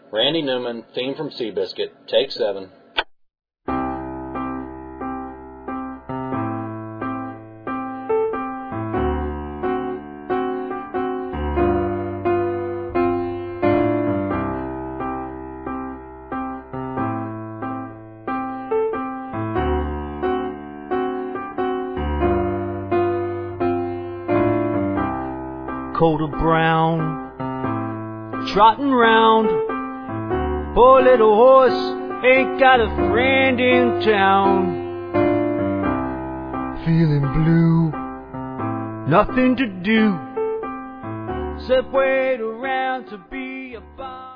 Randy Newman, theme from Seabiscuit, take 7. Coat of brown, trotting round. Poor little horse ain't got a friend in town. Feeling blue, nothing to do except wait around to be a boss.